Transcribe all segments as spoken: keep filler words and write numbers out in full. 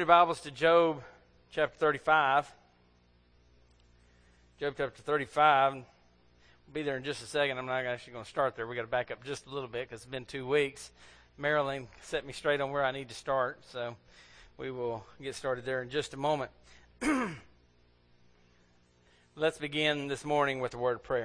Your Bibles to Job chapter thirty-five. Job chapter thirty-five. We'll be there in just a second. I'm not actually going to start there. We've got to back up just a little bit because it's been two weeks. Marilyn set me straight on where I need to start, so we will get started there in just a moment. Let's begin this morning with a word of prayer.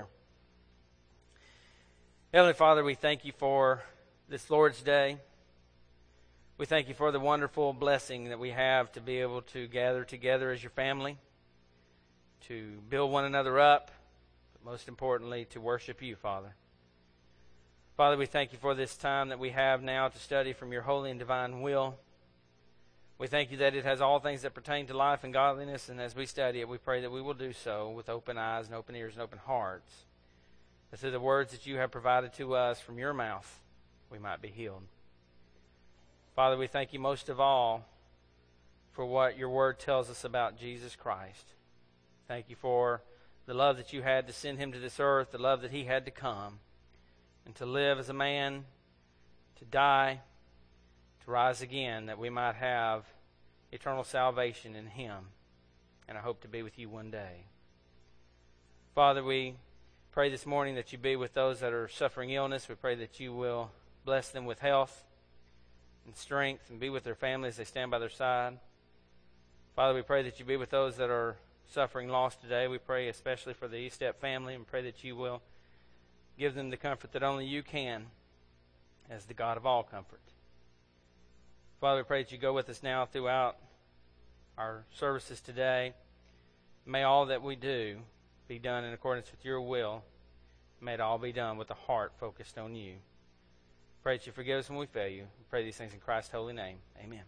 Heavenly Father, we thank you for this Lord's Day. We thank you for the wonderful blessing that we have to be able to gather together as your family, to build one another up, but most importantly, to worship you, Father. Father, we thank you for this time that we have now to study from your holy and divine will. We thank you that it has all things that pertain to life and godliness, and as we study it, we pray that we will do so with open eyes and open ears and open hearts, that through the words that you have provided to us from your mouth, we might be healed. Father, we thank you most of all for what your word tells us about Jesus Christ. Thank you for the love that you had to send him to this earth, the love that he had to come, and to live as a man, to die, to rise again, that we might have eternal salvation in him, and I hope to be with you one day. Father, we pray this morning that you be with those that are suffering illness. We pray that you will bless them with health and strength, and be with their families as they stand by their side. Father, we pray that you be with those that are suffering loss today. We pray especially for the Estep family, and pray that you will give them the comfort that only you can as the God of all comfort. Father, we pray that you go with us now throughout our services today. May all that we do be done in accordance with your will. May it all be done with a heart focused on you. Pray that you forgive us when we fail you. We pray these things in Christ's holy name. Amen.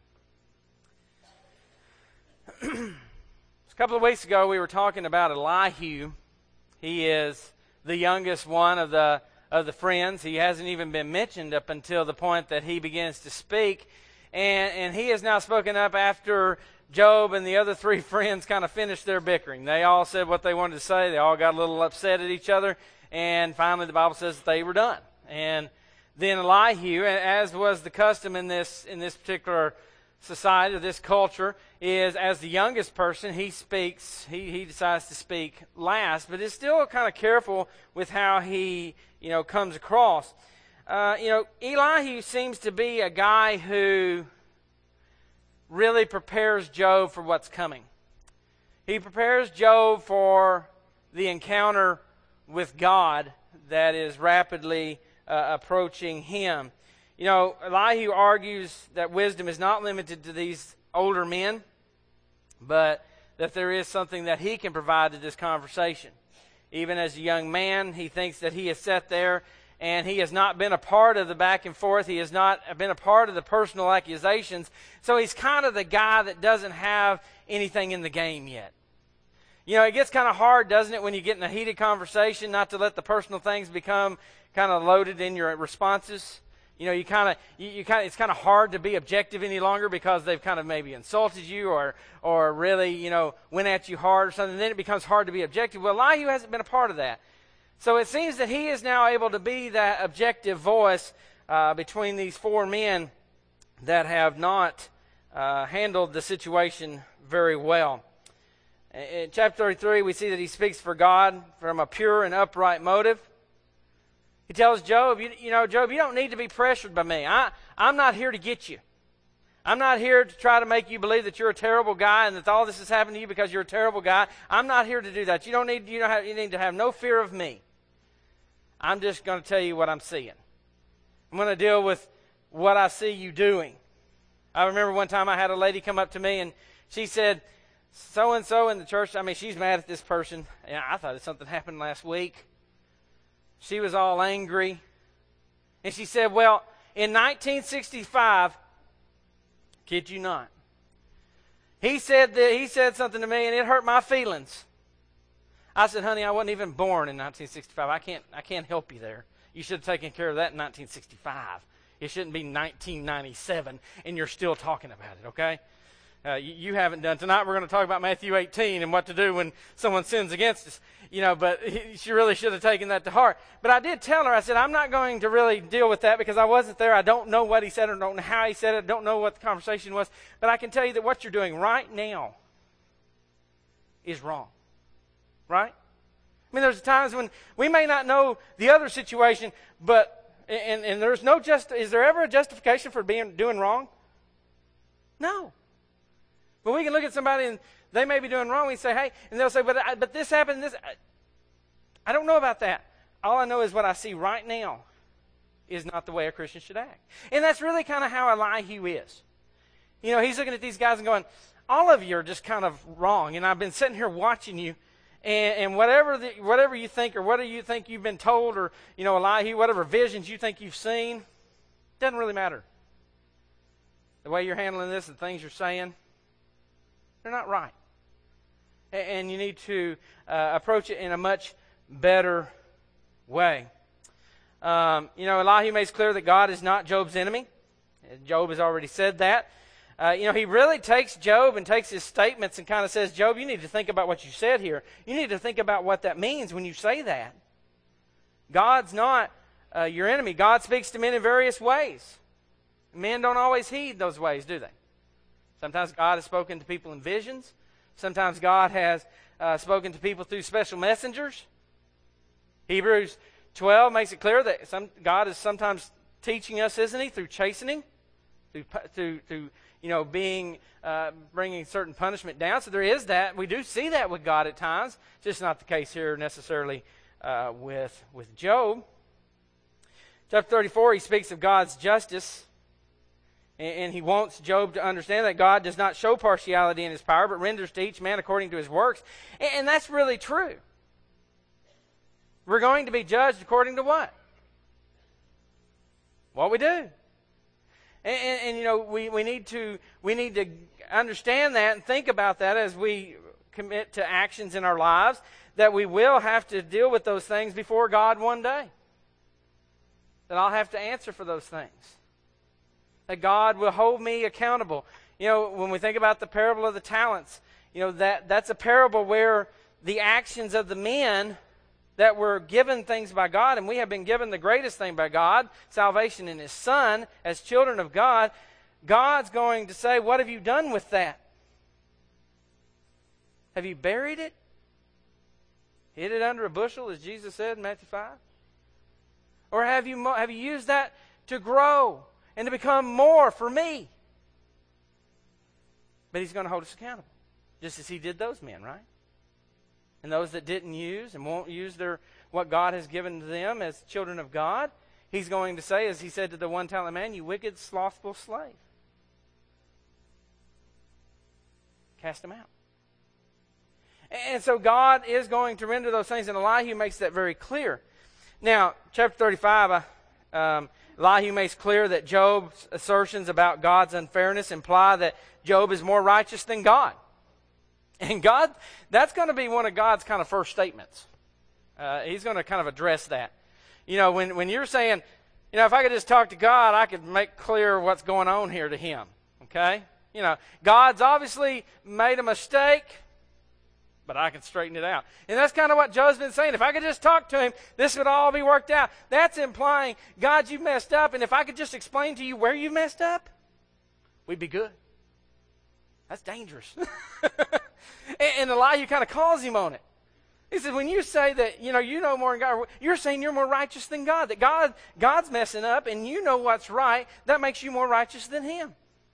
A couple of weeks ago, we were talking about Elihu. He is the youngest one of the of the friends. He hasn't even been mentioned up until the point that he begins to speak. And, and he has now spoken up after Job and the other three friends kind of finished their bickering. They all said what they wanted to say. They all got a little upset at each other. And finally, the Bible says that they were done. And then Elihu, as was the custom in this in this particular society, or this culture, is as the youngest person, he speaks, he, he decides to speak last, but is still kind of careful with how he, you know, comes across. Uh, you know, Elihu seems to be a guy who really prepares Job for what's coming. He prepares Job for the encounter with God that is rapidly Uh, approaching him. You know, Elihu argues that wisdom is not limited to these older men, but that there is something that he can provide to this conversation. Even as a young man, he thinks that he has sat there and he has not been a part of the back and forth. He has not been a part of the personal accusations. So he's kind of the guy that doesn't have anything in the game yet. You know, it gets kind of hard, doesn't it, when you get in a heated conversation, not to let the personal things become kind of loaded in your responses. You know, you kind of, you, you kind of, it's kind of hard to be objective any longer because they've kind of maybe insulted you or, or really, you know, went at you hard or something. Then it becomes hard to be objective. Well, Elihu hasn't been a part of that. So it seems that he is now able to be that objective voice uh, between these four men that have not uh, handled the situation very well. In chapter thirty-three, we see that he speaks for God from a pure and upright motive. He tells Job, you, you know, Job, you don't need to be pressured by me. I, I'm not here to get you. I'm not here to try to make you believe that you're a terrible guy and that all this has happened to you because you're a terrible guy. I'm not here to do that. You don't need, you don't have, you need to have no fear of me. I'm just going to tell you what I'm seeing. I'm going to deal with what I see you doing. I remember one time I had a lady come up to me and she said, so-and-so in the church, I mean, she's mad at this person. And I thought something happened last week. She was all angry. And she said, well, in nineteen sixty-five, kid you not, he said that he said something to me and it hurt my feelings. I said, honey, I wasn't even born in nineteen sixty-five. I can't I can't help you there. You should have taken care of that in nineteen sixty-five. It shouldn't be nineteen ninety-seven and you're still talking about it, okay? uh, you, you haven't done. Tonight we're going to talk about Matthew eighteen and what to do when someone sins against us. You know, but he, she really should have taken that to heart. But I did tell her, I said, I'm not going to really deal with that because I wasn't there. I don't know what he said or don't know how he said it. I don't know what the conversation was. But I can tell you that what you're doing right now is wrong. Right? I mean, there's times when we may not know the other situation, but, and, and there's no just, is there ever a justification for being doing wrong? No. But we can look at somebody and they may be doing wrong. We say, hey, and they'll say, but I, but this happened. This I, I don't know about that. All I know is what I see right now is not the way a Christian should act. And that's really kind of how Elihu is. You know, he's looking at these guys and going, all of you are just kind of wrong. And I've been sitting here watching you, and, and whatever the, whatever you think or whatever you think you've been told, or, you know, Elihu, whatever visions you think you've seen, doesn't really matter. The way you're handling this, the things you're saying, they're not right. And you need to uh, approach it in a much better way. Um, you know, Elihu makes clear that God is not Job's enemy. Job has already said that. Uh, you know, he really takes Job and takes his statements and kind of says, Job, you need to think about what you said here. You need to think about what that means when you say that. God's not uh, your enemy. God speaks to men in various ways. Men don't always heed those ways, do they? Sometimes God has spoken to people in visions. Sometimes God has uh, spoken to people through special messengers. Hebrews twelve makes it clear that some, God is sometimes teaching us, isn't He, through chastening, through through, through you know being uh, bringing certain punishment down. So there is that. We do see that with God at times. Just not the case here necessarily uh, with with Job. Chapter thirty-four, he speaks of God's justice. And he wants Job to understand that God does not show partiality in His power, but renders to each man according to his works. And that's really true. We're going to be judged according to what? What we do. And, and, and you know, we, we need to we need to understand that and think about that as we commit to actions in our lives, that we will have to deal with those things before God one day. That I'll have to answer for those things. That God will hold me accountable. You know, when we think about the parable of the talents, you know, that, that's a parable where the actions of the men that were given things by God, and we have been given the greatest thing by God, salvation in His Son, as children of God, God's going to say, what have you done with that? Have you buried it? Hid it under a bushel, as Jesus said in Matthew five? Or have you, have you used that to grow and to become more for me? But He's going to hold us accountable, just as He did those men, right? And those that didn't use and won't use their what God has given to them as children of God, He's going to say, as He said to the one talent man, you wicked, slothful slave. Cast them out. And so God is going to render those things, and Elihu makes that very clear. Now, chapter thirty-five, um, Elihu makes clear that Job's assertions about God's unfairness imply that Job is more righteous than God. And God, that's going to be one of God's kind of first statements. Uh, he's going to kind of address that. You know, when, when you're saying, you know, if I could just talk to God, I could make clear what's going on here to Him. Okay? You know, God's obviously made a mistake, but I can straighten it out. And that's kind of what Job's been saying. If I could just talk to Him, this would all be worked out. That's implying, God, you messed up, and if I could just explain to you where you messed up, we'd be good. That's dangerous. and, and Elihu kind of calls him on it. He says, when you say that, you know, you know more than God, you're saying you're more righteous than God, that God, God's messing up, and you know what's right, that makes you more righteous than Him.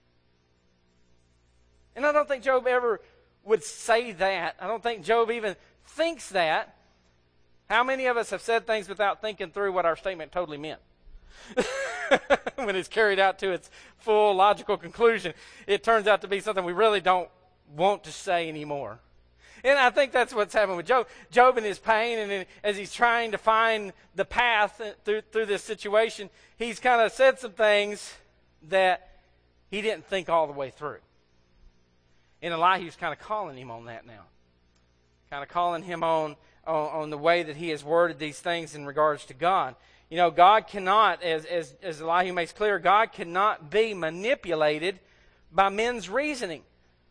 And I don't think Job ever would say that. I don't think Job even thinks that. How many of us have said things without thinking through what our statement totally meant? When it's carried out to its full logical conclusion, it turns out to be something we really don't want to say anymore. And I think that's what's happened with Job. Job in his pain, and in, as he's trying to find the path through, through this situation, he's kind of said some things that he didn't think all the way through. And Elihu's kind of calling him on that now. Kind of calling him on, on, on the way that he has worded these things in regards to God. You know, God cannot, as, as, as Elihu makes clear, God cannot be manipulated by men's reasoning.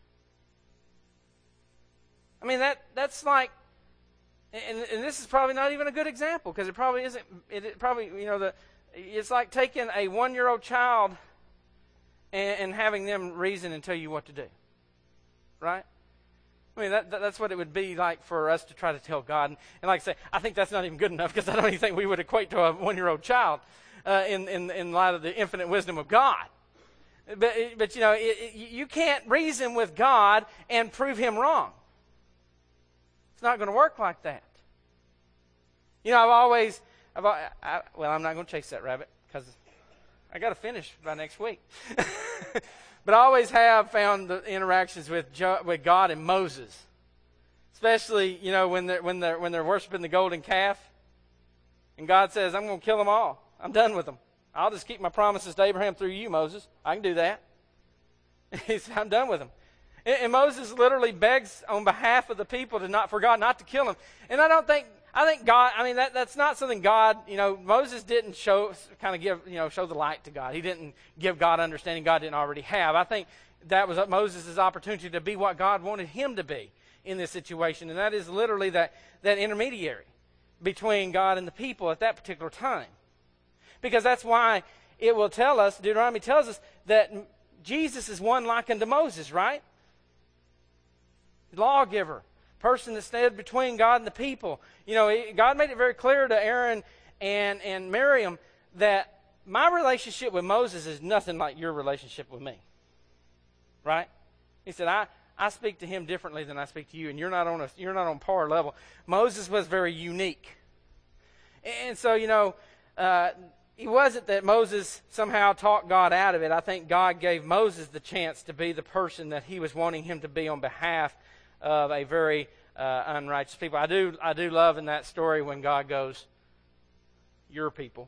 I mean, that that's like, and, and this is probably not even a good example because it probably isn't, it, it probably, you know, the it's like taking a one-year-old child and, and having them reason and tell you what to do. Right? I mean, that, that, that's what it would be like for us to try to tell God. And, and like I say, I think that's not even good enough because I don't even think we would equate to a one-year-old child uh, in, in, in light of the infinite wisdom of God. But, but you know, it, it, you can't reason with God and prove Him wrong. It's not going to work like that. You know, I've always, I've, I, I, well, I'm not going to chase that rabbit because I got to finish by next week. But I always have found the interactions with jo- with God and Moses, especially you know when they're when they're when they're worshiping the golden calf, and God says, "I'm going to kill them all. I'm done with them. I'll just keep my promises to Abraham through you, Moses. I can do that." He said, "I'm done with them." And, and Moses literally begs on behalf of the people to not for God not to kill him. And I don't think. I think God, I mean, that, that's not something God, you know, Moses didn't show, kind of give, you know, show the light to God. He didn't give God understanding God didn't already have. I think that was Moses' opportunity to be what God wanted him to be in this situation. And that is literally that, that intermediary between God and the people at that particular time. Because that's why it will tell us, Deuteronomy tells us, that Jesus is one like unto Moses, right? Lawgiver. Person that stood between God and the people. You know, God made it very clear to Aaron and, and Miriam that my relationship with Moses is nothing like your relationship with me. Right? He said, I, I speak to him differently than I speak to you, and you're not on a you're not on par level. Moses was very unique. And so, you know, uh, it wasn't that Moses somehow talked God out of it. I think God gave Moses the chance to be the person that he was wanting him to be on behalf of a very uh, unrighteous people. I do I do love in that story when God goes, your people.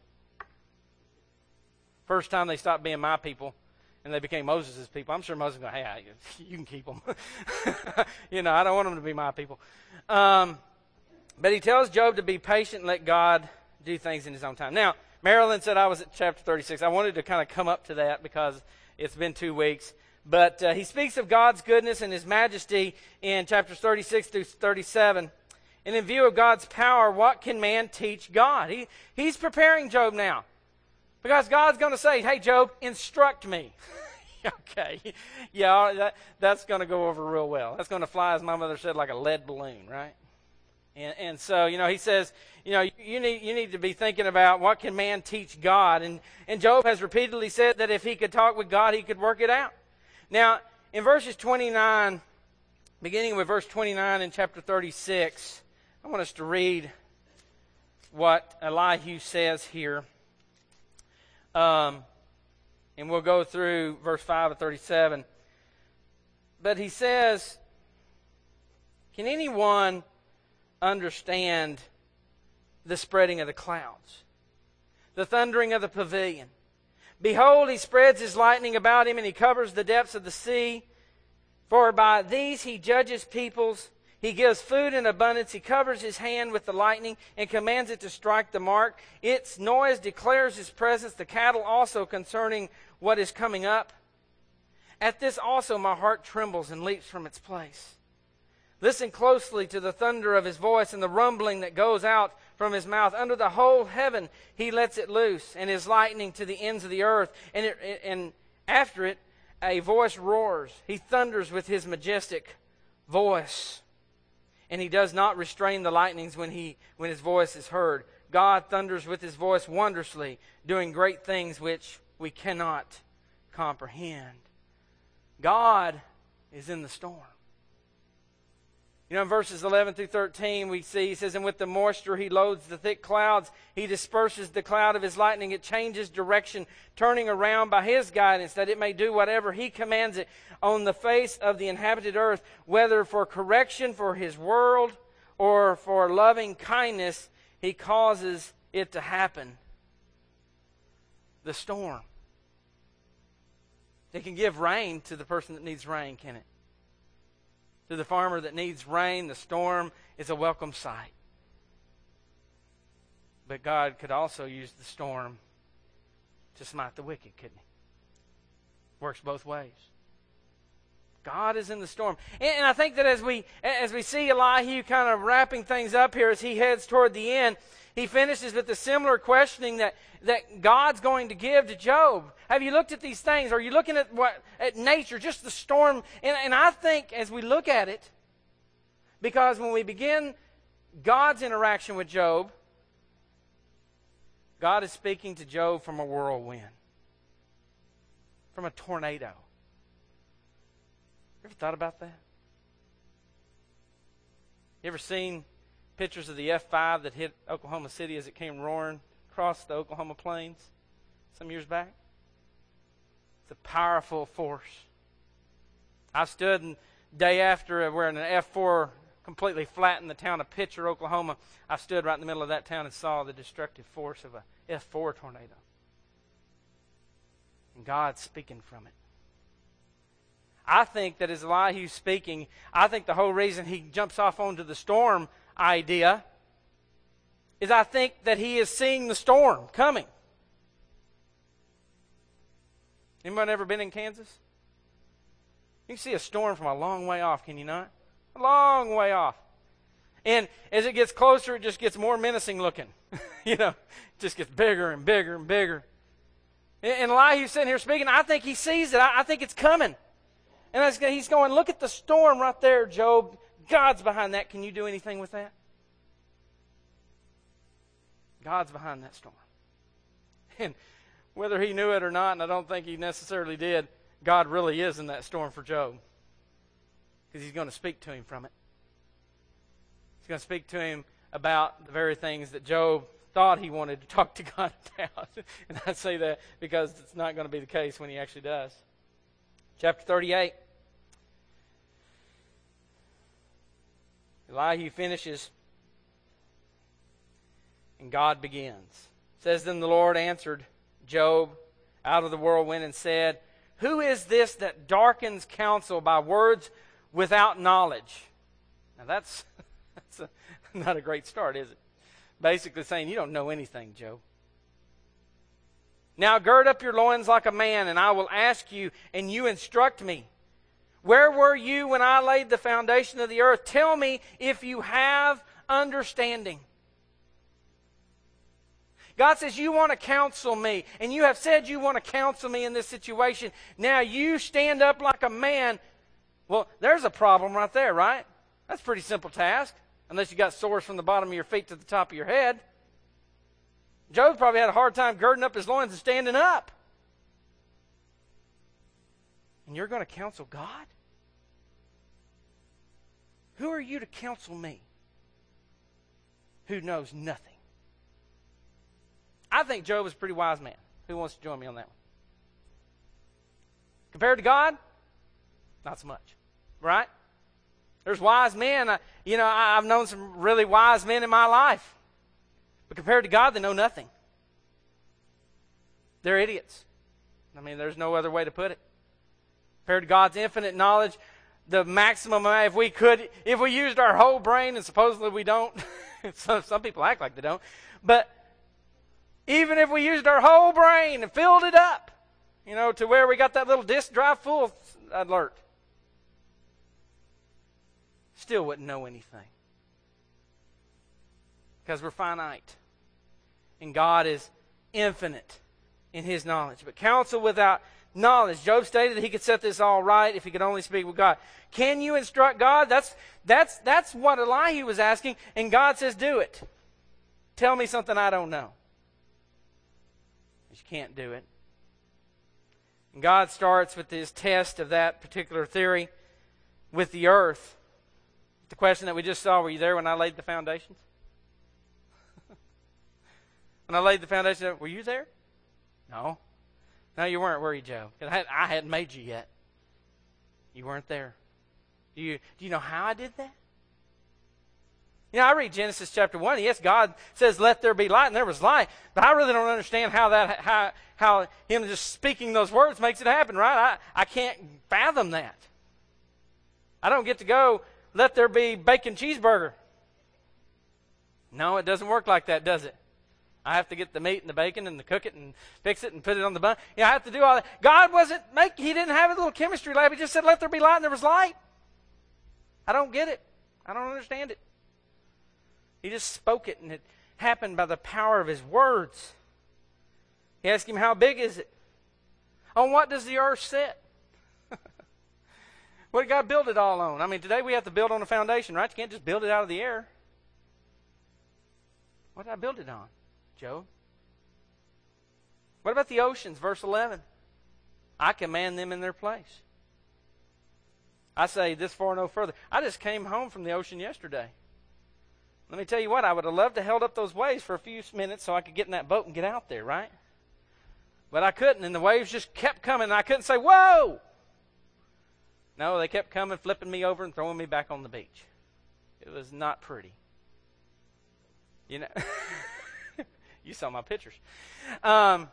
First time they stopped being my people and they became Moses' people. I'm sure Moses will go, hey, you can keep them. you know, I don't want them to be my people. Um, but he tells Job to be patient and let God do things in his own time. Now, Marilyn said I was at chapter thirty-six. I wanted to kind of come up to that because it's been two weeks. But uh, he speaks of God's goodness and His majesty in chapters thirty-six through thirty-seven. And in view of God's power, what can man teach God? He He's preparing Job now. Because God's going to say, hey, Job, instruct me. Okay. Yeah, that, that's going to go over real well. That's going to fly, as my mother said, like a lead balloon, right? And, and so, you know, he says, you know, you need you need to be thinking about what can man teach God. And, and Job has repeatedly said that if he could talk with God, he could work it out. Now, in verses twenty-nine, beginning with verse twenty-nine in chapter thirty-six, I want us to read what Elihu says here. Um, and we'll go through verse five of thirty-seven. But he says, can anyone understand the spreading of the clouds, the thundering of the pavilion? Behold, he spreads his lightning about him, and he covers the depths of the sea. For by these he judges peoples. He gives food in abundance. He covers his hand with the lightning and commands it to strike the mark. Its noise declares his presence, the cattle also concerning what is coming up. At this also my heart trembles and leaps from its place. Listen closely to the thunder of his voice and the rumbling that goes out from his mouth. Under the whole heaven he lets it loose, and his lightning to the ends of the earth. And, it, and after it, a voice roars. He thunders with his majestic voice. And he does not restrain the lightnings when he when his voice is heard. God thunders with his voice wondrously, doing great things which we cannot comprehend. God is in the storm. You know, in verses eleven through thirteen, we see, he says, and with the moisture he loads the thick clouds. He disperses the cloud of his lightning. It changes direction, turning around by his guidance, that it may do whatever he commands it on the face of the inhabited earth, whether for correction for his world or for loving kindness, he causes it to happen. The storm. It can give rain to the person that needs rain, can it? To the farmer that needs rain, the storm is a welcome sight. But God could also use the storm to smite the wicked, couldn't he? Works both ways. God is in the storm. And, and I think that as we as we see Elihu kind of wrapping things up here as he heads toward the end, he finishes with a similar questioning that, that God's going to give to Job. Have you looked at these things? Are you looking at what at nature, just the storm? And, and I think as we look at it, because when we begin God's interaction with Job, God is speaking to Job from a whirlwind, from a tornado. You ever thought about that? You ever seen pictures of the F five that hit Oklahoma City as it came roaring across the Oklahoma plains some years back? It's a powerful force. I stood the day after where an F four completely flattened the town of Pitcher, Oklahoma. I stood right in the middle of that town and saw the destructive force of a F four tornado. And God's speaking from it. I think that as Elihu's speaking, I think the whole reason he jumps off onto the storm idea is I think that he is seeing the storm coming. Anyone ever been in Kansas? You can see a storm from a long way off, can you not? A long way off. And as it gets closer, it just gets more menacing looking. you know, it just gets bigger and bigger and bigger. And Elihu's sitting here speaking. I think he sees it. I think it's coming. And he's going, look at the storm right there, Job. God's behind that. Can you do anything with that? God's behind that storm. And whether he knew it or not, and I don't think he necessarily did, God really is in that storm for Job. Because he's going to speak to him from it. He's going to speak to him about the very things that Job thought he wanted to talk to God about. And I say that because it's not going to be the case when he actually does. Chapter thirty-eight. Elihu finishes, and God begins. It says, then the Lord answered Job out of the whirlwind and said, who is this that darkens counsel by words without knowledge? Now that's, that's a, not a great start, is it? Basically saying, you don't know anything, Job. Now gird up your loins like a man, and I will ask you, and you instruct me. Where were you when I laid the foundation of the earth? Tell me if you have understanding. God says, you want to counsel me, and you have said you want to counsel me in this situation. Now you stand up like a man. Well, there's a problem right there, right? That's a pretty simple task, unless you got sores from the bottom of your feet to the top of your head. Job probably had a hard time girding up his loins and standing up. And you're going to counsel God? Who are you to counsel me who knows nothing? I think Job is a pretty wise man. Who wants to join me on that one? Compared to God, not so much. Right? There's wise men. Uh, you know, I, I've known some really wise men in my life. But compared to God, they know nothing. They're idiots. I mean, there's no other way to put it. Compared to God's infinite knowledge, the maximum, if we could, if we used our whole brain, and supposedly we don't, some, some people act like they don't, but even if we used our whole brain and filled it up, you know, to where we got that little disk drive full of alert, still wouldn't know anything. Because we're finite. And God is infinite in His knowledge. But counsel without knowledge. Job stated that he could set this all right if he could only speak with God. Can you instruct God? That's, that's, that's what Elihu was asking. And God says, do it. Tell me something I don't know. But you can't do it. And God starts with this test of that particular theory with the earth. The question that we just saw, were you there when I laid the foundations? When I laid the foundation, were you there? No. No, you weren't, were you, Joe? Because I, I hadn't made you yet. You weren't there. Do you, do you know how I did that? You know, I read Genesis chapter one. Yes, God says, let there be light, and there was light. But I really don't understand how that, how, how Him just speaking those words makes it happen, right? I, I can't fathom that. I don't get to go, let there be bacon cheeseburger. No, it doesn't work like that, does it? I have to get the meat and the bacon and the cook it and fix it and put it on the bun. You know, I have to do all that. God wasn't make. He didn't have a little chemistry lab. He just said, "Let there be light," and there was light. I don't get it. I don't understand it. He just spoke it, and it happened by the power of His words. He asked him, "How big is it? On what does the earth sit?" What did God build it all on? I mean, today we have to build on a foundation, right? You can't just build it out of the air. What did I build it on, Job? What about the oceans? Verse eleven. I command them in their place. I say this far, no further. I just came home from the ocean yesterday. Let me tell you what, I would have loved to held up those waves for a few minutes so I could get in that boat and get out there, right? But I couldn't, and the waves just kept coming, and I couldn't say, "Whoa!" No, they kept coming, flipping me over and throwing me back on the beach. It was not pretty. You know, you saw my pictures. Um,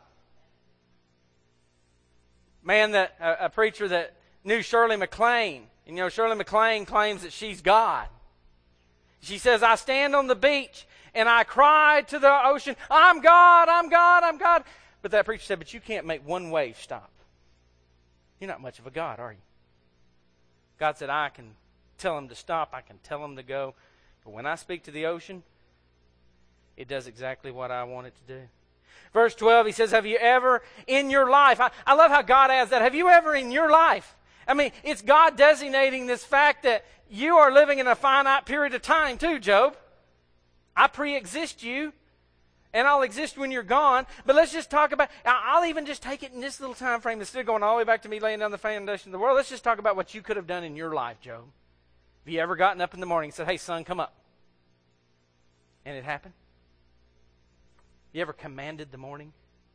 man, that a, a preacher that knew Shirley MacLaine. You know, Shirley MacLaine claims that she's God. She says, "I stand on the beach and I cry to the ocean, 'I'm God, I'm God, I'm God.'" But that preacher said, "But you can't make one wave stop. You're not much of a God, are you?" God said, "I can tell them to stop. I can tell them to go. But when I speak to the ocean, it does exactly what I want it to do." Verse twelve, he says, "Have you ever in your life," I, I love how God adds that, "have you ever in your life," I mean, it's God designating this fact that you are living in a finite period of time too, Job. I pre-exist you, and I'll exist when you're gone. But let's just talk about, I'll even just take it in this little time frame instead of going all the way back to me laying down the foundation of the world. Let's just talk about what you could have done in your life, Job. Have you ever gotten up in the morning and said, "Hey, son, come up"? And it happened? You ever commanded the morning?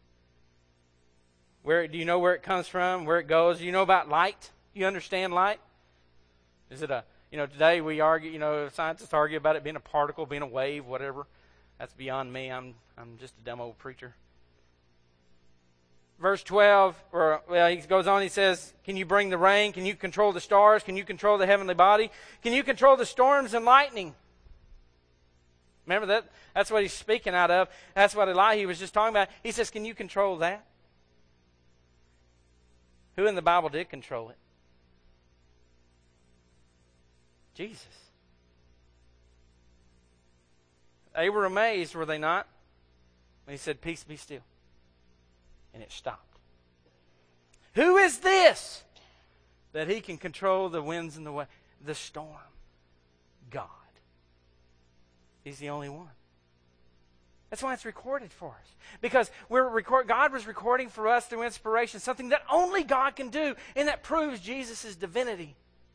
Where do you know where it comes from, where it goes? Do you know about light? You understand light? Is it a, you know, today we argue, you know, scientists argue about it being a particle, being a wave, whatever. That's beyond me. I'm I'm just a dumb old preacher. Verse twelve, or well, he goes on, he says, "Can you bring the rain? Can you control the stars? Can you control the heavenly body? Can you control the storms and lightning?" Remember that? That's what he's speaking out of. That's what Elihu was just talking about. He says, "Can you control that?" Who in the Bible did control it? Jesus. They were amazed, were they not? When he said, "Peace, be still." And it stopped. Who is this that he can control the winds and the wa- the storm? God. He's the only one. That's why it's recorded for us. Because we're record, God was recording for us through inspiration something that only God can do, and that proves Jesus' divinity.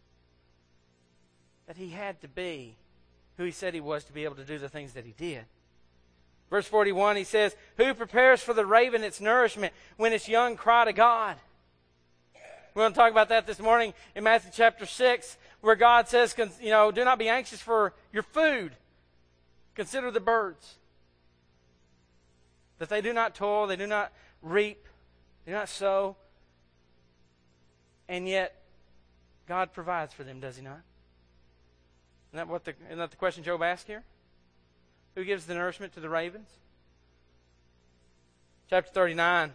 That he had to be who he said he was to be able to do the things that he did. Verse forty-one, he says, "Who prepares for the raven its nourishment when its young cry to God?" We're going to talk about that this morning in Matthew chapter six, where God says, you know, "Do not be anxious for your food. Consider the birds. That they do not toil, they do not reap, they do not sow. And yet, God provides for them, does he not?" Isn't that, what the, isn't that the question Job asked here? Who gives the nourishment to the ravens? Chapter thirty-nine.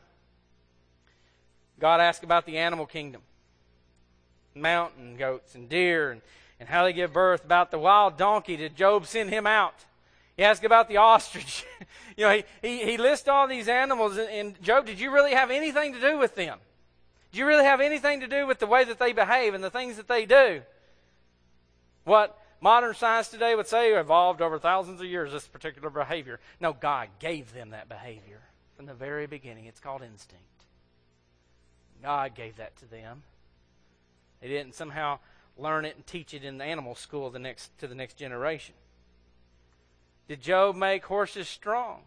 God asked about the animal kingdom. Mountain goats and deer and, and how they give birth. About the wild donkey, did Job send him out? He asked about the ostrich. you know, he, he, he lists all these animals. And, and Job, did you really have anything to do with them? Do you really have anything to do with the way that they behave and the things that they do? What modern science today would say evolved over thousands of years, this particular behavior. No, God gave them that behavior from the very beginning. It's called instinct. God gave that to them. They didn't somehow learn it and teach it in the animal school the next to the next generation. Did Job make horses strong?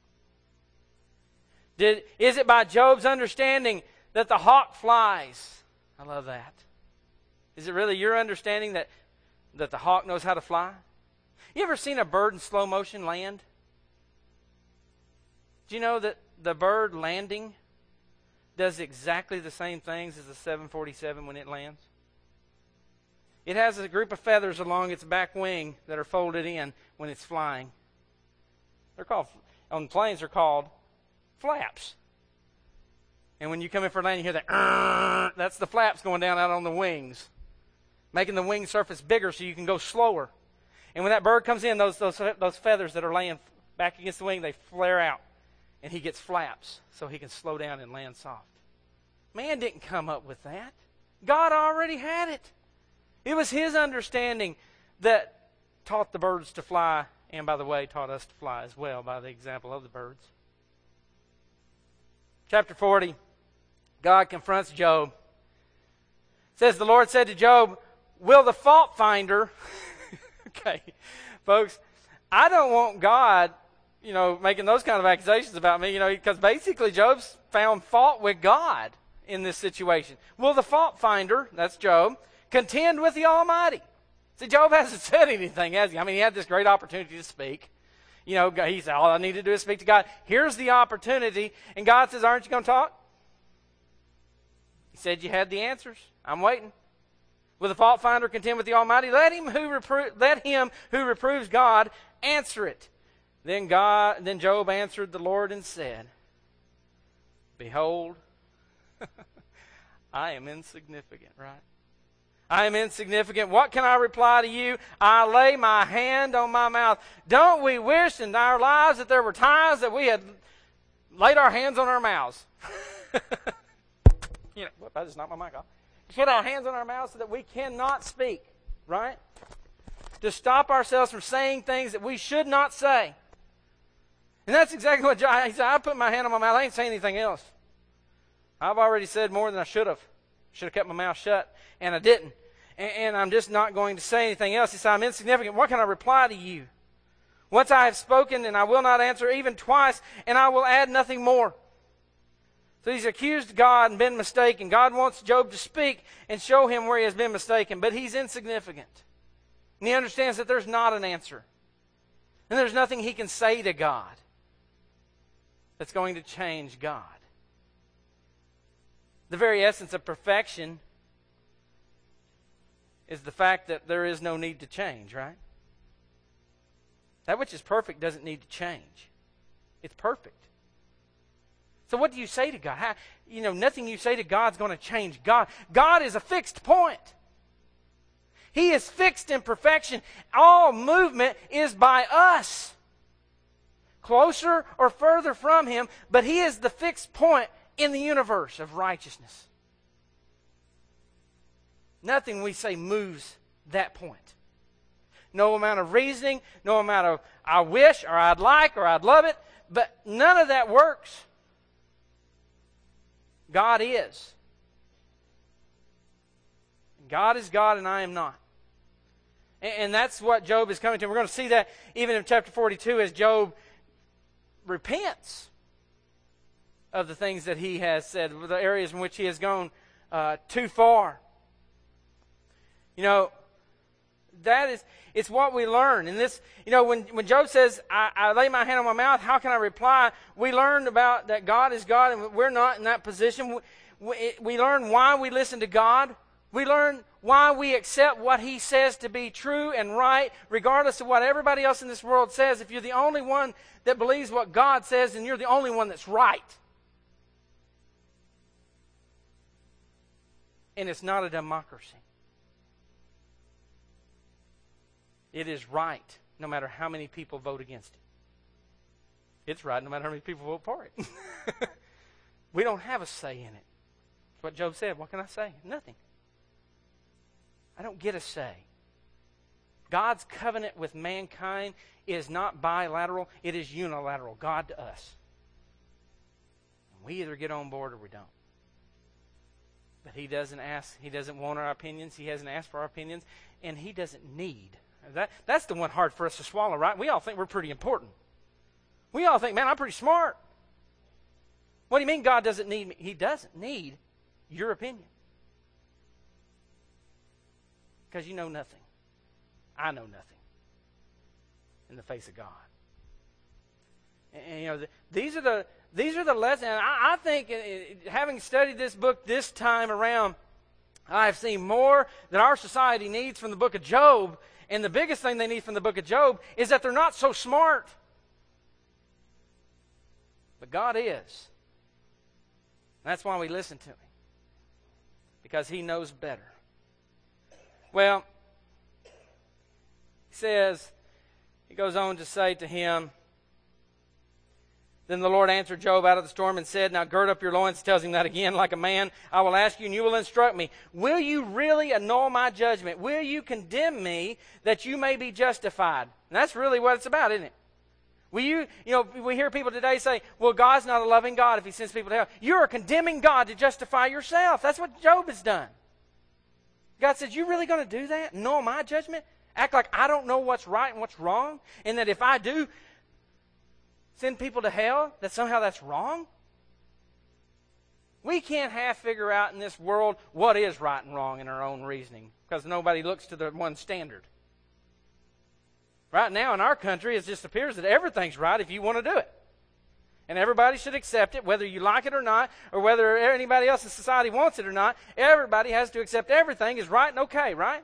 Did is it by Job's understanding that the hawk flies? I love that. Is it really your understanding that, that the hawk knows how to fly? You ever seen a bird in slow motion land? Do you know that the bird landing does exactly the same things as the seven forty-seven when it lands? It has a group of feathers along its back wing that are folded in when it's flying. They're called, on planes are called flaps. And when you come in for a landing, you hear that, that's the flaps going down out on the wings, making the wing surface bigger so you can go slower. And when that bird comes in, those, those, those feathers that are laying back against the wing, they flare out. And he gets flaps so he can slow down and land soft. Man didn't come up with that. God already had it. It was his understanding that taught the birds to fly, and by the way, taught us to fly as well by the example of the birds. Chapter forty, God confronts Job. It says, the Lord said to Job, will the fault finder... okay, folks, I don't want God, you know, making those kind of accusations about me, you know, because basically Job's found fault with God in this situation. Will the fault finder, that's Job, contend with the Almighty? See, Job hasn't said anything, has he? I mean, he had this great opportunity to speak. You know, he said, all I need to do is speak to God. Here's the opportunity. And God says, aren't you going to talk? He said you had the answers. I'm waiting. Will the fault finder contend with the Almighty? Let him who repro- let him who reproves God answer it. Then God, then Job answered the Lord and said, behold, I am insignificant, right? I am insignificant. What can I reply to you? I lay my hand on my mouth. Don't we wish in our lives that there were times that we had laid our hands on our mouths? you know, whoop, I just knocked my mic off. Put our hands on our mouths so that we cannot speak, right? To stop ourselves from saying things that we should not say. And that's exactly what John, he said, I put my hand on my mouth. I ain't saying anything else. I've already said more than I should have. Should have kept my mouth shut, and I didn't. And, and I'm just not going to say anything else. He said, I'm insignificant. What can I reply to you? Once I have spoken, and I will not answer even twice, and I will add nothing more. So he's accused God and been mistaken. God wants Job to speak and show him where he has been mistaken, but he's insignificant. And he understands that there's not an answer. And there's nothing he can say to God that's going to change God. The very essence of perfection is the fact that there is no need to change, right? That which is perfect doesn't need to change. It's perfect. So what do you say to God? How, you know, nothing you say to God is going to change God. God is a fixed point. He is fixed in perfection. All movement is by us. Closer or further from Him, but He is the fixed point in the universe of righteousness. Nothing we say moves that point. No amount of reasoning, no amount of I wish or I'd like or I'd love it, but none of that works. God is. God is God and I am not. And that's what Job is coming to. We're going to see that even in chapter forty-two as Job repents of the things that he has said, the areas in which he has gone uh, too far. You know, that is, it's what we learn. And this, you know, when, when Job says, I, I lay my hand on my mouth, how can I reply? We learned about that God is God and we're not in that position. We, we, we learn why we listen to God. We learn why we accept what He says to be true and right, regardless of what everybody else in this world says. If you're the only one that believes what God says, then you're the only one that's right. And it's not a democracy. It is right, no matter how many people vote against it. It's right, no matter how many people vote for it. We don't have a say in it. That's what Job said. What can I say? Nothing. I don't get a say. God's covenant with mankind is not bilateral. It is unilateral. God to us. And we either get on board or we don't. But He doesn't ask. He doesn't want our opinions. He hasn't asked for our opinions. And He doesn't need. That, that's the one hard for us to swallow, right? We all think we're pretty important. We all think, man, I'm pretty smart. What do you mean God doesn't need me? He doesn't need your opinion. Because you know nothing. I know nothing in the face of God. And, and you know, the, these are the these are the lessons. And I, I think, uh, having studied this book this time around, I've seen more that our society needs from the book of Job. And the biggest thing they need from the book of Job is that they're not so smart. But God is. That's why we listen to Him. Because He knows better. Well, He says, He goes on to say to him, then the Lord answered Job out of the storm and said, now gird up your loins. Tells him that again, like a man. I will ask you and you will instruct me. Will you really annul my judgment? Will you condemn me that you may be justified? And that's really what it's about, isn't it? Will you, you know, we hear people today say, well, God's not a loving God if He sends people to hell. You are condemning God to justify yourself. That's what Job has done. God says, you really going to do that? Annul my judgment? Act like I don't know what's right and what's wrong? And that if I do send people to hell, that somehow that's wrong? We can't half figure out in this world what is right and wrong in our own reasoning because nobody looks to the one standard. Right now in our country, it just appears that everything's right if you want to do it. And everybody should accept it, whether you like it or not, or whether anybody else in society wants it or not. Everybody has to accept everything is right and okay, right?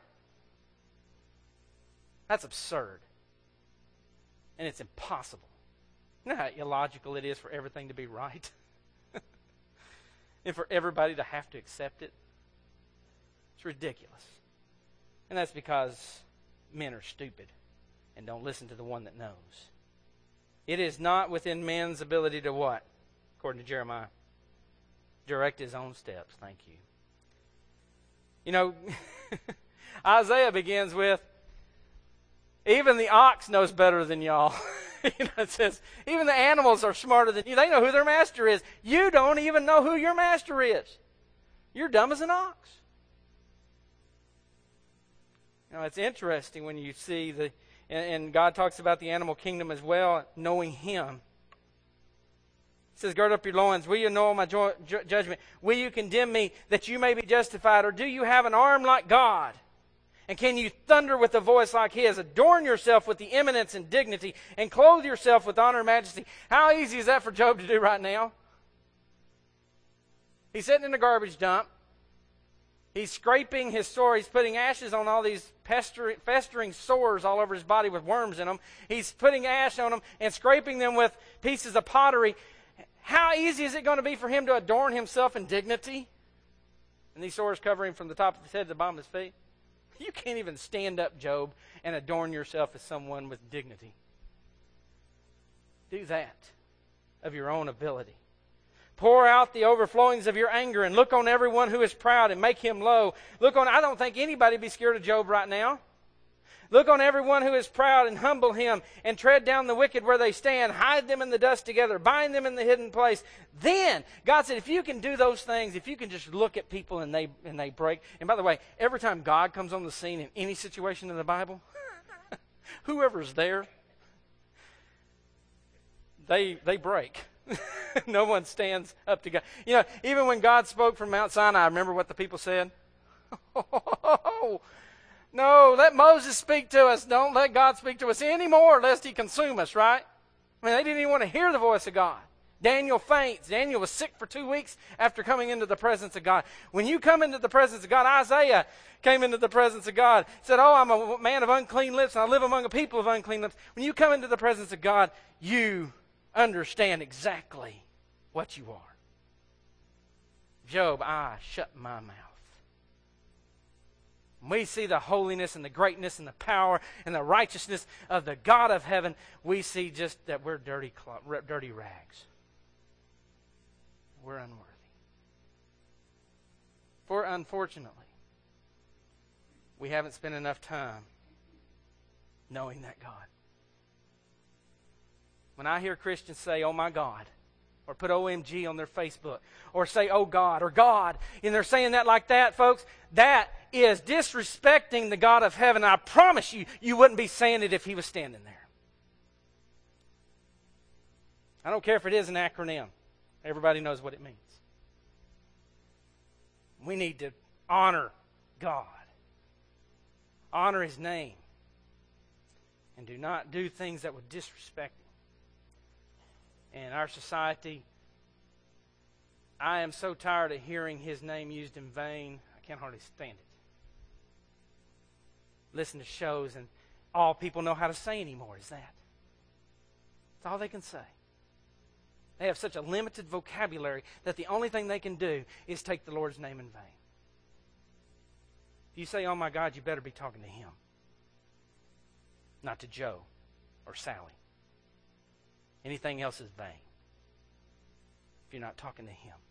That's absurd. And it's impossible. You know how illogical it is for everything to be right? And for everybody to have to accept it? It's ridiculous. And that's because men are stupid and don't listen to the one that knows. It is not within man's ability to what? According to Jeremiah. Direct his own steps. Thank you. You know, Isaiah begins with, even the ox knows better than y'all. You know, it says, even the animals are smarter than you. They know who their master is. You don't even know who your master is. You're dumb as an ox. You know, it's interesting when you see the, and, and God talks about the animal kingdom as well, knowing Him. He says, gird up your loins. Will you annul my jo- ju- judgment? Will you condemn me that you may be justified? Or do you have an arm like God? And can you thunder with a voice like His? Adorn yourself with the eminence and dignity, and clothe yourself with honor and majesty. How easy is that for Job to do right now? He's sitting in a garbage dump. He's scraping his sore. He's putting ashes on all these pestering, festering sores all over his body with worms in them. He's putting ash on them and scraping them with pieces of pottery. How easy is it going to be for him to adorn himself in dignity? And these sores cover him from the top of his head to the bottom of his feet. You can't even stand up, Job, and adorn yourself as someone with dignity. Do that of your own ability. Pour out the overflowings of your anger and look on everyone who is proud and make him low. Look on, I don't think anybody would be scared of Job right now. Look on everyone who is proud and humble him and tread down the wicked where they stand. Hide them in the dust together. Bind them in the hidden place. Then, God said, if you can do those things, if you can just look at people and they and they break. And by the way, every time God comes on the scene in any situation in the Bible, whoever's there, they they break. No one stands up to God. You know, even when God spoke from Mount Sinai, remember what the people said? Oh, no, let Moses speak to us. Don't let God speak to us anymore, lest He consume us, right? I mean, they didn't even want to hear the voice of God. Daniel faints. Daniel was sick for two weeks after coming into the presence of God. When you come into the presence of God, Isaiah came into the presence of God. Said, oh, I'm a man of unclean lips, and I live among a people of unclean lips. When you come into the presence of God, you understand exactly what you are. Job, I shut my mouth. When we see the holiness and the greatness and the power and the righteousness of the God of heaven, we see just that we're dirty, dirty rags. We're unworthy. For unfortunately, we haven't spent enough time knowing that God. When I hear Christians say, oh my God, or put O M G on their Facebook, or say, oh God, or God, and they're saying that like that, folks, that is disrespecting the God of heaven. I promise you, you wouldn't be saying it if He was standing there. I don't care if it is an acronym. Everybody knows what it means. We need to honor God. Honor His name. And do not do things that would disrespect Him. In our society, I am so tired of hearing His name used in vain. I can't hardly stand it. Listen to shows and all people know how to say anymore is that. That's all they can say. They have such a limited vocabulary that the only thing they can do is take the Lord's name in vain. If you say, oh my God, you better be talking to him, not to Joe or Sally. Anything else is vain if you're not talking to him.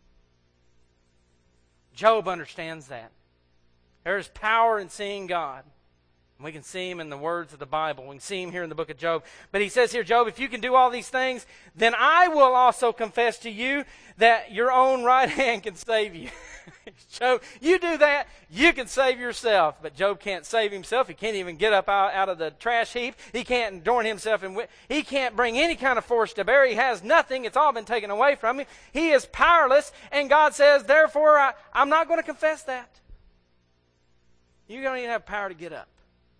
Job understands that. There is power in seeing God. We can see him in the words of the Bible. We can see him here in the book of Job. But he says here, Job, if you can do all these things, then I will also confess to you that your own right hand can save you. Job, you do that, you can save yourself. But Job can't save himself. He can't even get up out, out of the trash heap. He can't adorn himself. In, he can't bring any kind of force to bear. He has nothing. It's all been taken away from him. He is powerless. And God says, therefore, I, I'm not going to confess that. You don't even have power to get up.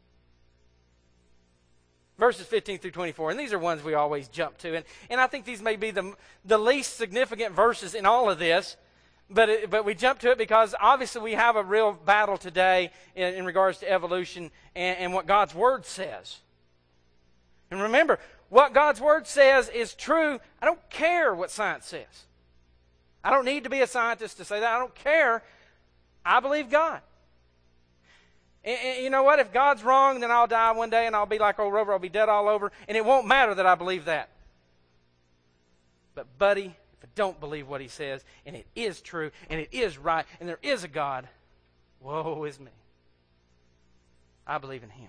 Verses fifteen through twenty-four, and these are ones we always jump to. And, and I think these may be the, the least significant verses in all of this, but, it, but we jump to it because obviously we have a real battle today in, in regards to evolution and, and what God's Word says. And remember, what God's Word says is true. I don't care what science says. I don't need to be a scientist to say that. I don't care. I believe God. And you know what? If God's wrong, then I'll die one day and I'll be like old Rover. I'll be dead all over. And it won't matter that I believe that. But buddy, if I don't believe what he says, and it is true, and it is right, and there is a God, woe is me. I believe in him.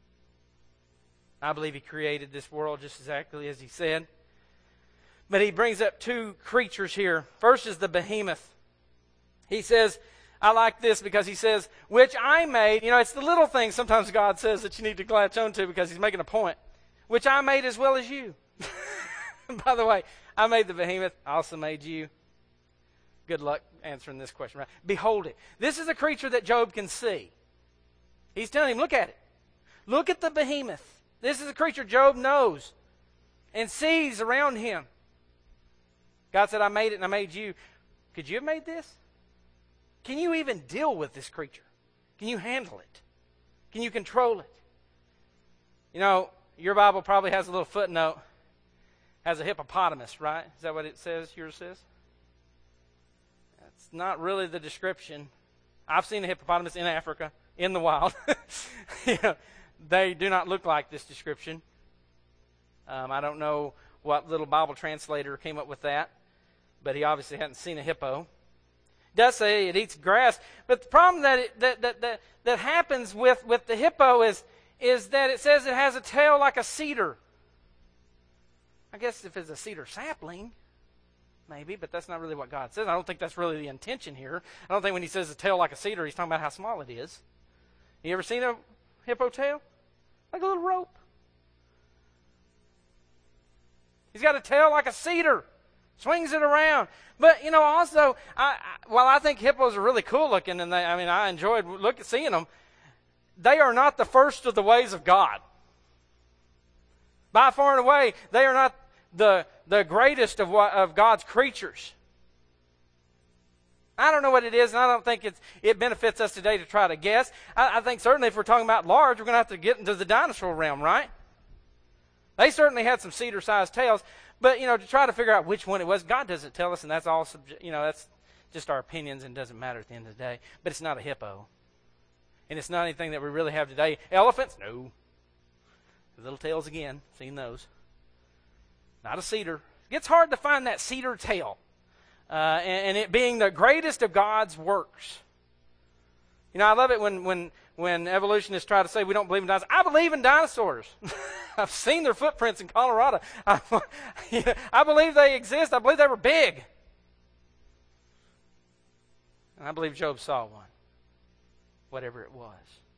I believe he created this world just exactly as he said. But he brings up two creatures here. First is the behemoth. He says, I like this because he says, which I made. You know, it's the little things sometimes God says that you need to latch on to because he's making a point. Which I made as well as you. By the way, I made the behemoth. I also made you. Good luck answering this question. Right? Behold it. This is a creature that Job can see. He's telling him, look at it. Look at the behemoth. This is a creature Job knows and sees around him. God said, I made it and I made you. Could you have made this? Can you even deal with this creature? Can you handle it? Can you control it? You know, your Bible probably has a little footnote. Has a hippopotamus, right? Is that what it says? Yours says? That's not really the description. I've seen a hippopotamus in Africa, in the wild. You know, they do not look like this description. Um, I don't know what little Bible translator came up with that, but he obviously hadn't seen a hippo. Does say it eats grass, but the problem that it, that, that that that happens with, with the hippo is is that it says it has a tail like a cedar. I guess if it's a cedar sapling, maybe, but that's not really what God says. I don't think that's really the intention here. I don't think when he says a tail like a cedar, he's talking about how small it is. You ever seen a hippo tail? Like a little rope. He's got a tail like a cedar. Swings it around. But, you know, also, I, I, while I think hippos are really cool looking, and they, I mean, I enjoyed look, seeing them, they are not the first of the ways of God. By far and away, they are not the, the greatest of, what, of God's creatures. I don't know what it is, and I don't think it's, it benefits us today to try to guess. I, I think certainly if we're talking about large, we're going to have to get into the dinosaur realm, right? They certainly had some cedar-sized tails. But, you know, to try to figure out which one it was, God doesn't tell us, and that's all, subject, you know, that's just our opinions and doesn't matter at the end of the day. But it's not a hippo. And it's not anything that we really have today. Elephants? No. Little tails again. Seen those. Not a cedar. It gets hard to find that cedar tail. Uh, and, and it being the greatest of God's works. You know, I love it when, when, when evolutionists try to say we don't believe in dinosaurs. I believe in dinosaurs. I've seen their footprints in Colorado. I, I believe they exist. I believe they were big. And I believe Job saw one, whatever it was.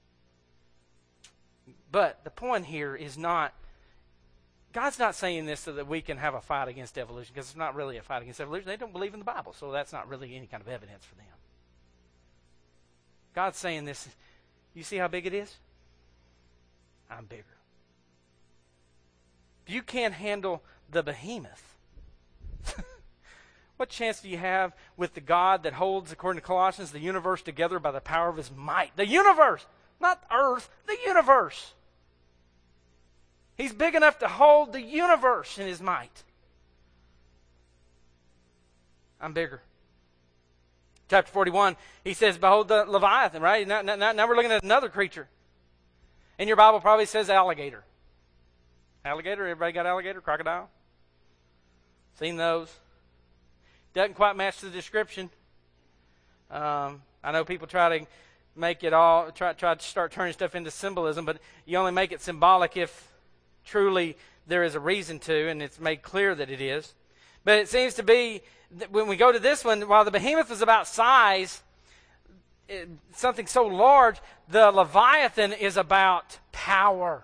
But the point here is not, God's not saying this so that we can have a fight against evolution, because it's not really a fight against evolution. They don't believe in the Bible, so that's not really any kind of evidence for them. God's saying this, you see how big it is? I'm bigger. If you can't handle the behemoth, what chance do you have with the God that holds, according to Colossians, the universe together by the power of his might? The universe, not earth, the universe. He's big enough to hold the universe in his might. I'm bigger. Chapter forty-one, he says, behold the Leviathan, right? Now, now, now we're looking at another creature. And your Bible probably says alligator. Alligator, everybody got alligator? Crocodile? Seen those? Doesn't quite match the description. Um, I know people try to make it all, try, try to start turning stuff into symbolism, but you only make it symbolic if truly there is a reason to, and it's made clear that it is. But it seems to be, that when we go to this one, while the behemoth is about size, it, something so large, the Leviathan is about power.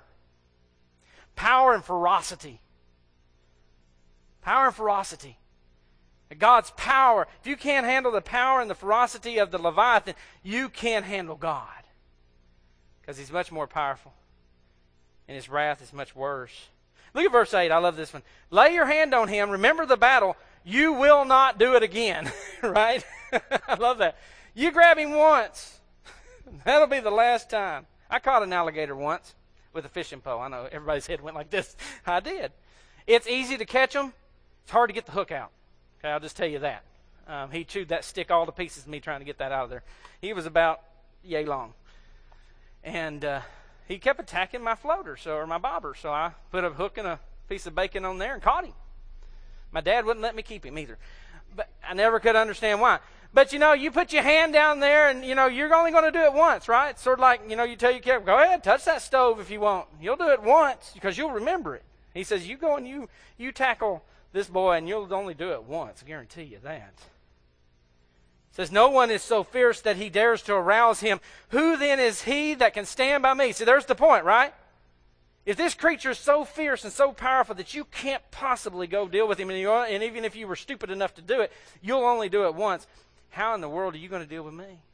Power and ferocity. Power and ferocity. God's power. If you can't handle the power and the ferocity of the Leviathan, you can't handle God. Because He's much more powerful. And His wrath is much worse. Look at verse eight. I love this one. Lay your hand on him. Remember the battle. You will not do it again. Right? I love that. You grab him once. That'll be the last time. I caught an alligator once with a fishing pole. I know everybody's head went like this. I did. It's easy to catch them. It's hard to get the hook out. Okay, I'll just tell you that. Um, he chewed that stick all to pieces, me trying to get that out of there. He was about yay long. And uh, he kept attacking my floater, so or my bobber. So I put a hook and a piece of bacon on there and caught him. My dad wouldn't let me keep him either. But I never could understand why. But, you know, you put your hand down there and, you know, you're only going to do it once, right? Sort of like, you know, you tell your kid, go ahead, touch that stove if you want. You'll do it once because you'll remember it. He says, you go and you, you tackle this boy and you'll only do it once. I guarantee you that. It says, no one is so fierce that he dares to arouse him. Who then is he that can stand by me? See, there's the point, right? If this creature is so fierce and so powerful that you can't possibly go deal with him, and, you, and even if you were stupid enough to do it, you'll only do it once. How in the world are you going to deal with me?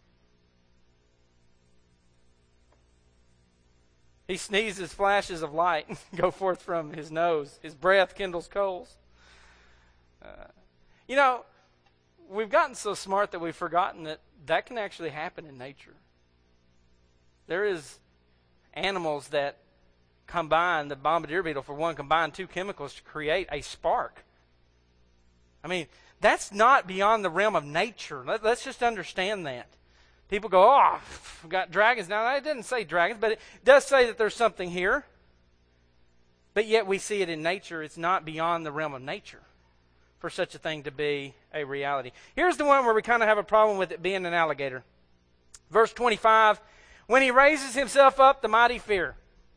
He sneezes, flashes of light go forth from his nose. His breath kindles coals. Uh, you know, we've gotten so smart that we've forgotten that that can actually happen in nature. There is animals that combine, the bombardier beetle for one, combine two chemicals to create a spark. I mean, that's not beyond the realm of nature. Let, let's just understand that. People go, oh, we've got dragons. Now, it didn't say dragons, but it does say that there's something here. But yet we see it in nature. It's not beyond the realm of nature for such a thing to be a reality. Here's the one where we kind of have a problem with it being an alligator. Verse twenty-five, when he raises himself up, the mighty fear.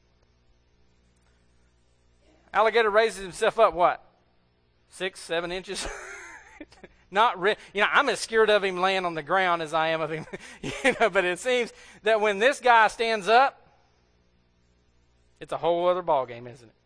Alligator raises himself up what? Six, seven inches? Not re- you know, I'm as scared of him laying on the ground as I am of him. You know, but it seems that when this guy stands up, it's a whole other ballgame, isn't it?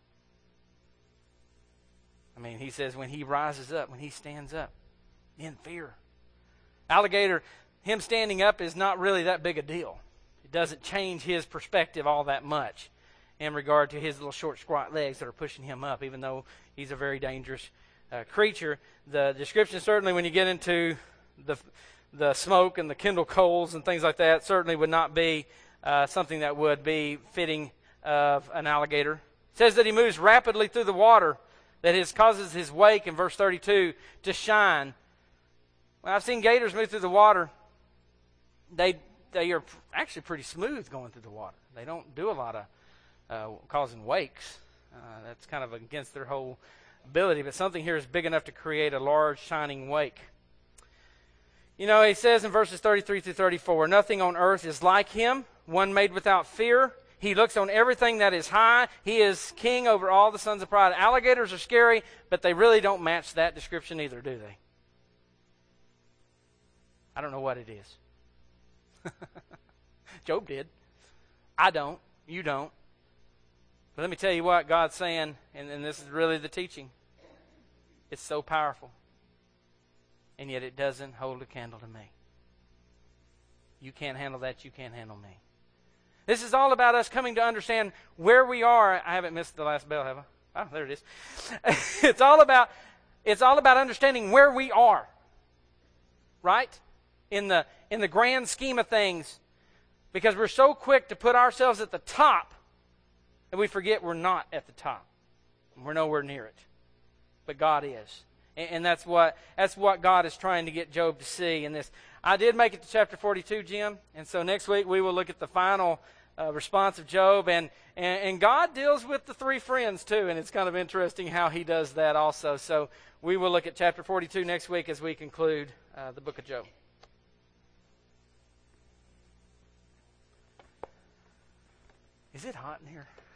I mean, he says when he rises up, when he stands up, in fear. Alligator, him standing up is not really that big a deal. It doesn't change his perspective all that much in regard to his little short, squat legs that are pushing him up, even though he's a very dangerous uh, creature. The description, certainly when you get into the the smoke and the kindle coals and things like that, certainly would not be uh, something that would be fitting of an alligator. It says that he moves rapidly through the water, that his causes his wake, in verse thirty-two, to shine. Well, I've seen gators move through the water. They they are actually pretty smooth going through the water. They don't do a lot of uh, causing wakes. Uh, that's kind of against their whole ability. But something here is big enough to create a large shining wake. You know, he says in verses thirty-three through thirty-four, nothing on earth is like him, one made without fear. He looks on everything that is high. He is king over all the sons of pride. Alligators are scary, but they really don't match that description either, do they? I don't know what it is. Job did. I don't. You don't. But let me tell you what God's saying, and, and this is really the teaching. It's so powerful. And yet it doesn't hold a candle to me. You can't handle that. You can't handle me. This is all about us coming to understand where we are. I haven't missed the last bell, have I? Oh, there it is. It's all about, it's all about understanding where we are. Right? In the, in the grand scheme of things. Because we're so quick to put ourselves at the top that we forget we're not at the top. We're nowhere near it. But God is. And, and that's what that's what God is trying to get Job to see in this. I did make it to chapter forty-two, Jim, and so next week we will look at the final uh, response of Job, and, and and God deals with the three friends too, and it's kind of interesting how He does that also. So we will look at chapter forty-two next week as we conclude uh, the book of Job. Is it hot in here?